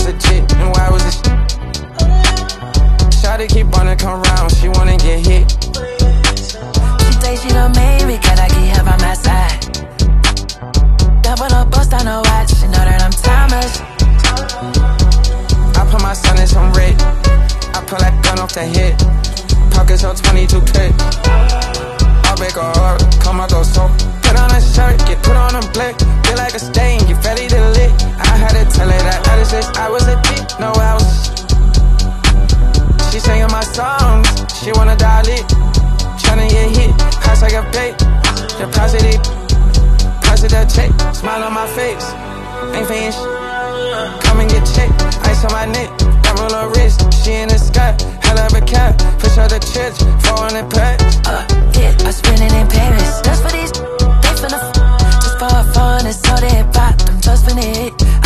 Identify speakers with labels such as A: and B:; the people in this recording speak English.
A: a chick, and why was this? Shawty keep wanna come round, she wanna get hit.
B: She say she done made me, can I keep her by my side? Double up, bust on her watch, she know that I'm timeless.
A: I put my son in some red, I pull that gun off the hip. Pockets on 22 clip. I'll make her hard, come out go so. Put on a shirt, get put on a blick. Feel like a stain, get ready to lit. I had to tell her that I was a dick, no I was. She singing my songs, she wanna die lit. Tryna get hit, house like a plate. Deposit that check, smile on my face. Ain't paying come and get checked. Ice on my neck, diamond on wrist. She in the sky, hell of a cat. Push her to church, 400 pack.
B: Yeah, I spend it in Paris. Just for these, they finna just for fun, it's all they pop. I'm just finna hit.